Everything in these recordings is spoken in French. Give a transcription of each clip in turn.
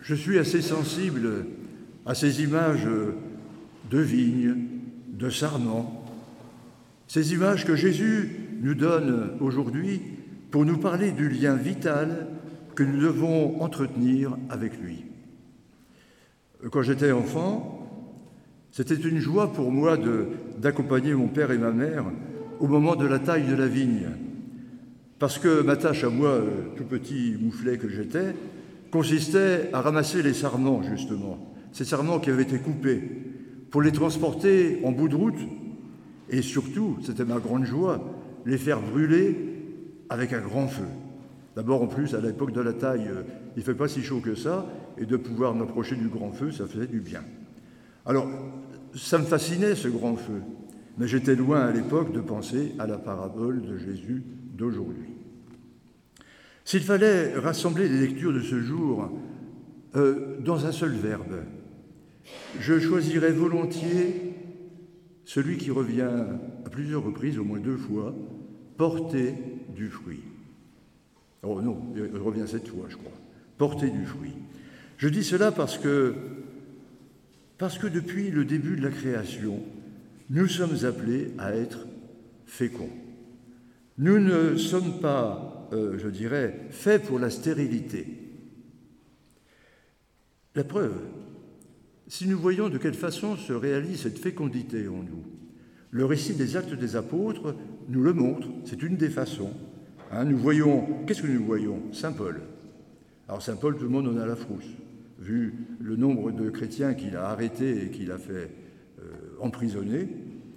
Je suis assez sensible à ces images de vignes, de sarments, ces images que Jésus nous donne aujourd'hui pour nous parler du lien vital que nous devons entretenir avec lui. Quand j'étais enfant, c'était une joie pour moi d'accompagner mon père et ma mère au moment de la taille de la vigne, parce que ma tâche à moi, tout petit mouflet que j'étais, consistait à ramasser les sarments, justement, ces sarments qui avaient été coupés, pour les transporter en bout de route, et surtout, c'était ma grande joie, les faire brûler avec un grand feu. D'abord, en plus, à l'époque de la taille, il ne fait pas si chaud que ça, et de pouvoir m'approcher du grand feu, ça faisait du bien. Alors, ça me fascinait, ce grand feu, mais j'étais loin à l'époque de penser à la parabole de Jésus d'aujourd'hui. S'il fallait rassembler les lectures de ce jour dans un seul verbe, je choisirais volontiers celui qui revient à plusieurs reprises, au moins 2 fois, porter du fruit. Oh non, il revient 7 fois, je crois. Porter du fruit. Je dis cela parce que depuis le début de la création, nous sommes appelés à être féconds. Nous ne sommes pas, faits pour la stérilité. La preuve, si nous voyons de quelle façon se réalise cette fécondité en nous, le récit des Actes des Apôtres nous le montre, c'est une des façons. Nous voyons, qu'est-ce que nous voyons? Saint Paul. Alors Saint Paul, tout le monde en a la frousse, vu le nombre de chrétiens qu'il a arrêtés et qu'il a fait emprisonner.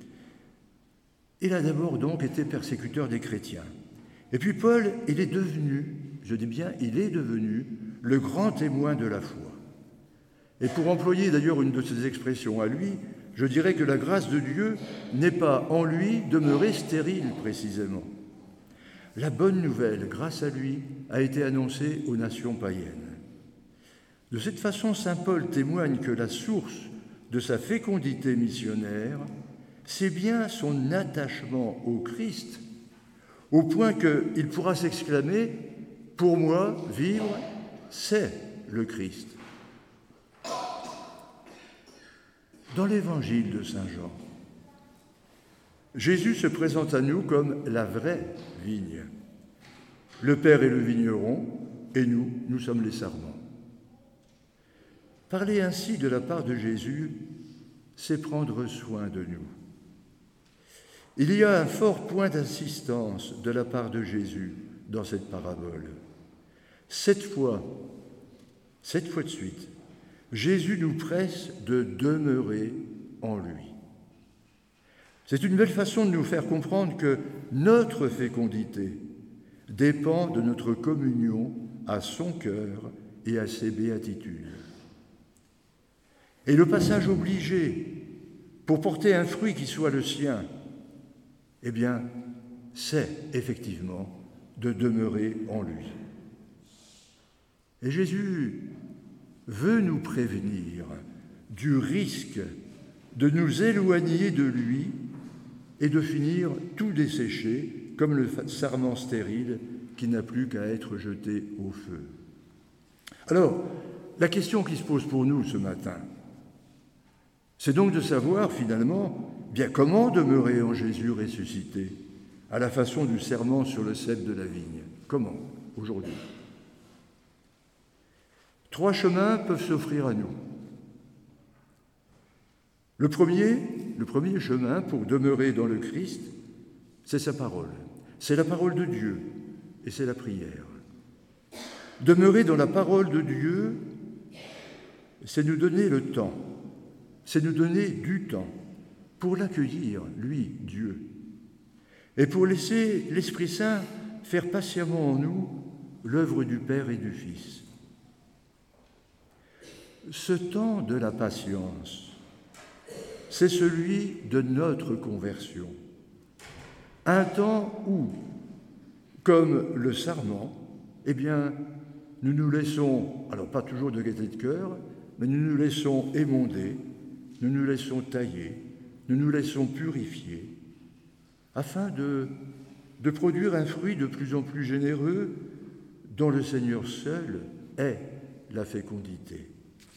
Il a d'abord donc été persécuteur des chrétiens. Et puis Paul, il est devenu, je dis bien, il est devenu le grand témoin de la foi. Et pour employer d'ailleurs une de ses expressions à lui, je dirais que la grâce de Dieu n'est pas en lui demeurée stérile précisément. La bonne nouvelle, grâce à lui, a été annoncée aux nations païennes. De cette façon, saint Paul témoigne que la source de sa fécondité missionnaire, c'est bien son attachement au Christ, au point qu'il pourra s'exclamer « Pour moi, vivre, c'est le Christ ». Dans l'évangile de saint Jean, Jésus se présente à nous comme la vraie vigne. Le Père est le vigneron et nous sommes les sarments. Parler ainsi de la part de Jésus, c'est prendre soin de nous. Il y a un fort point d'insistance de la part de Jésus dans cette parabole. 7 fois de suite, Jésus nous presse de demeurer en lui. C'est une belle façon de nous faire comprendre que notre fécondité dépend de notre communion à son cœur et à ses béatitudes. Et le passage obligé pour porter un fruit qui soit le sien, eh bien, c'est effectivement de demeurer en lui. Et Jésus veut nous prévenir du risque de nous éloigner de lui et de finir tout desséché, comme le sarment stérile qui n'a plus qu'à être jeté au feu. Alors, la question qui se pose pour nous ce matin, c'est donc de savoir finalement bien comment demeurer en Jésus ressuscité, à la façon du serment sur le cep de la vigne. Comment, aujourd'hui? 3 chemins peuvent s'offrir à nous. Le premier chemin pour demeurer dans le Christ, c'est sa parole. C'est la parole de Dieu et c'est la prière. Demeurer dans la parole de Dieu, c'est nous donner le temps, c'est nous donner du temps pour l'accueillir, lui, Dieu, et pour laisser l'Esprit Saint faire patiemment en nous l'œuvre du Père et du Fils. Ce temps de la patience, c'est celui de notre conversion. Un temps où, comme le sarment, eh bien, nous nous laissons, alors pas toujours de gaieté de cœur, mais nous nous laissons émonder, nous nous laissons tailler, nous nous laissons purifier, afin de produire un fruit de plus en plus généreux dont le Seigneur seul est la fécondité.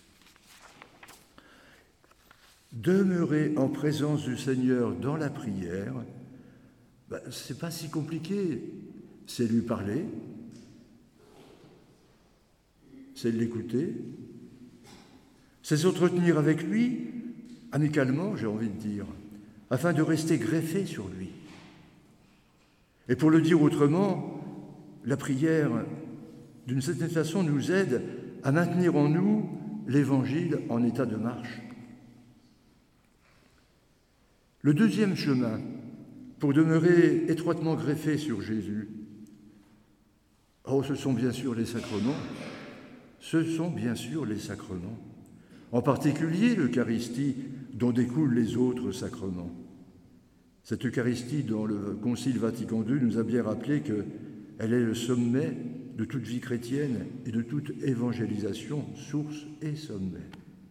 Demeurer en présence du Seigneur dans la prière, c'est pas si compliqué. C'est lui parler, c'est l'écouter, c'est s'entretenir avec lui, amicalement, j'ai envie de dire, afin de rester greffé sur lui. Et pour le dire autrement, la prière, d'une certaine façon, nous aide à maintenir en nous l'Évangile en état de marche. Le deuxième chemin, pour demeurer étroitement greffé sur Jésus, ce sont bien sûr les sacrements. Ce sont bien sûr les sacrements. En particulier l'Eucharistie, dont découlent les autres sacrements. Cette Eucharistie, dont le Concile Vatican II nous a bien rappelé qu'elle est le sommet de toute vie chrétienne et de toute évangélisation, source et sommet.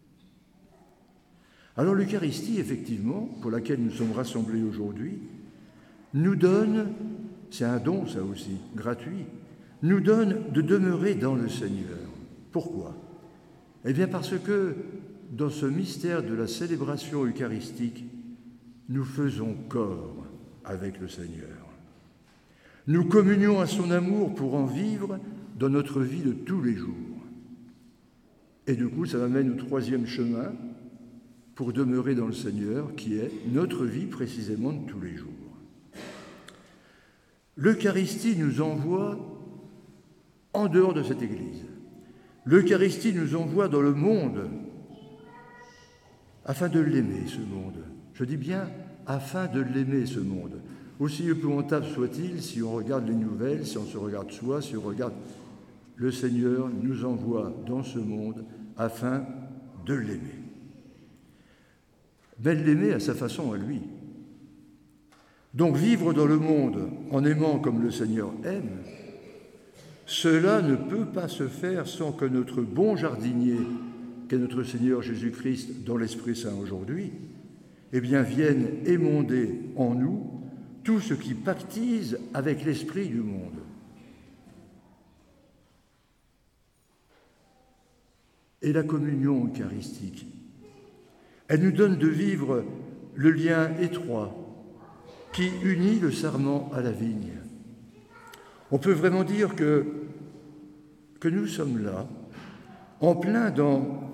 Alors l'Eucharistie, effectivement, pour laquelle nous sommes rassemblés aujourd'hui, nous donne, c'est un don ça aussi, gratuit, nous donne de demeurer dans le Seigneur. Pourquoi ? Eh bien parce que dans ce mystère de la célébration eucharistique, nous faisons corps avec le Seigneur. Nous communions à son amour pour en vivre dans notre vie de tous les jours. Et du coup, ça m'amène au troisième chemin pour demeurer dans le Seigneur, qui est notre vie précisément de tous les jours. L'Eucharistie nous envoie en dehors de cette Église. L'Eucharistie nous envoie dans le monde afin de l'aimer, ce monde. Je dis bien afin de l'aimer, ce monde. Aussi épouvantable soit-il, si on regarde les nouvelles, si on se regarde soi, si on regarde le Seigneur nous envoie dans ce monde afin de l'aimer. Mais l'aimer à sa façon à lui. Donc vivre dans le monde en aimant comme le Seigneur aime, cela ne peut pas se faire sans que notre bon jardinier, qu'est notre Seigneur Jésus-Christ dans l'Esprit Saint aujourd'hui, vienne émonder en nous tout ce qui pactise avec l'esprit du monde. Et la communion eucharistique, elle nous donne de vivre le lien étroit qui unit le sarment à la vigne. On peut vraiment dire que nous sommes là, en plein dans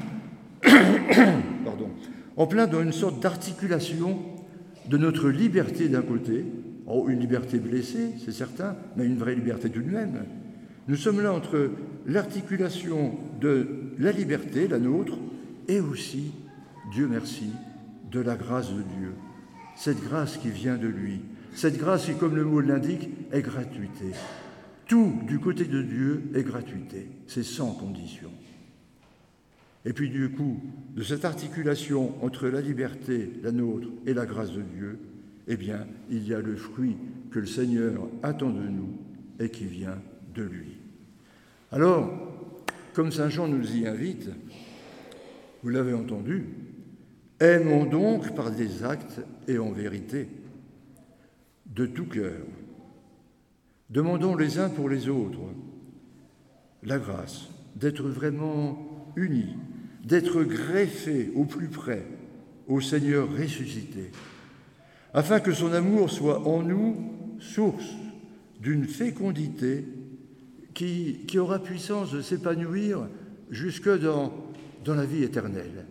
une sorte d'articulation de notre liberté d'un côté, une liberté blessée, c'est certain, mais une vraie liberté tout de même. Nous sommes là entre l'articulation de la liberté, la nôtre, et aussi, Dieu merci, de la grâce de Dieu. Cette grâce qui vient de lui, cette grâce qui, comme le mot l'indique, est gratuité. Tout du côté de Dieu est gratuité, c'est sans condition. Et puis du coup, de cette articulation entre la liberté, la nôtre, et la grâce de Dieu, il y a le fruit que le Seigneur attend de nous et qui vient de lui. Alors, comme saint Jean nous y invite, vous l'avez entendu, aimons donc par des actes et en vérité, de tout cœur. Demandons les uns pour les autres la grâce d'être vraiment unis, d'être greffés au plus près au Seigneur ressuscité, afin que son amour soit en nous source d'une fécondité qui aura puissance de s'épanouir jusque dans la vie éternelle.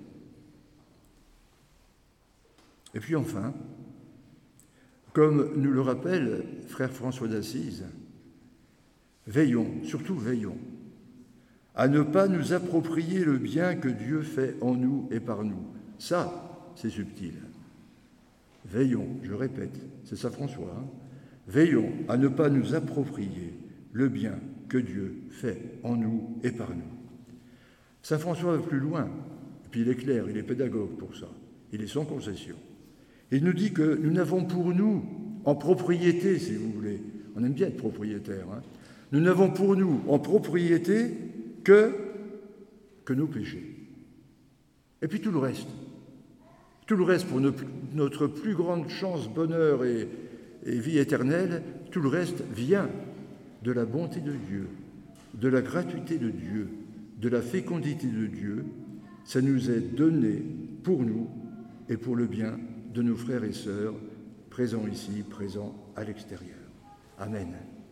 Et puis enfin, comme nous le rappelle frère François d'Assise, veillons, surtout veillons, à ne pas nous approprier le bien que Dieu fait en nous et par nous. Ça, c'est subtil. Veillons, je répète, c'est ça François, veillons à ne pas nous approprier le bien que Dieu fait en nous et par nous. Saint François va plus loin, et puis il est clair, il est pédagogue pour ça, il est sans concession. Il nous dit que nous n'avons pour nous, en propriété, si vous voulez, on aime bien être propriétaire, nous n'avons pour nous, en propriété, que nos péchés. Et puis tout le reste pour notre plus grande chance, bonheur et vie éternelle, tout le reste vient de la bonté de Dieu, de la gratuité de Dieu, de la fécondité de Dieu, ça nous est donné pour nous et pour le bien de nos frères et sœurs présents ici, présents à l'extérieur. Amen.